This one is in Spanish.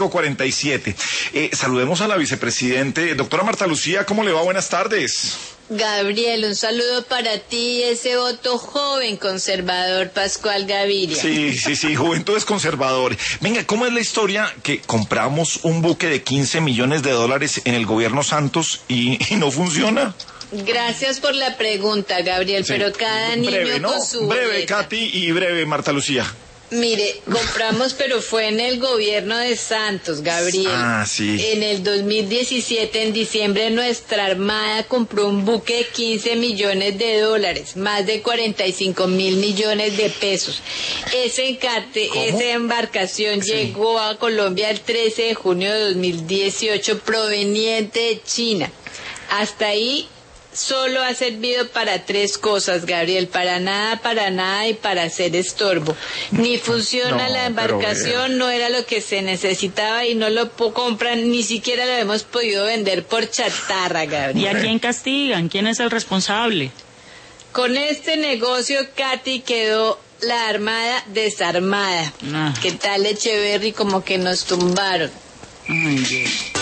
47. Saludemos a la vicepresidente, doctora Marta Lucía, ¿cómo le va? Buenas tardes. Gabriel, un saludo para ti y ese voto joven conservador Pascual Gaviria. Sí, juventud es conservador. Venga, ¿cómo es la historia que compramos un buque de 15 millones de dólares en el gobierno Santos y no funciona? Gracias por la pregunta, Gabriel, sí. Pero cada niño breve, ¿no? con su breve, boleta. Katy, y breve, Marta Lucía. Mire, compramos, pero fue en el gobierno de Santos, Gabriel. Sí. En el 2017, en diciembre, nuestra Armada compró un buque de 15 millones de dólares, más de 45 mil millones de pesos. Ese encarte, esa embarcación llegó a Colombia el 13 de junio de 2018, proveniente de China. Hasta ahí solo ha servido para tres cosas, Gabriel, para nada y para hacer estorbo. Ni funciona la embarcación, no era lo que se necesitaba y no lo compran, ni siquiera lo hemos podido vender por chatarra, Gabriel. ¿Y a quién castigan? ¿Quién es el responsable? Con este negocio, Katy, quedó la Armada desarmada. ¿Qué tal, Echeverry? Como que nos tumbaron. Ay, Dios.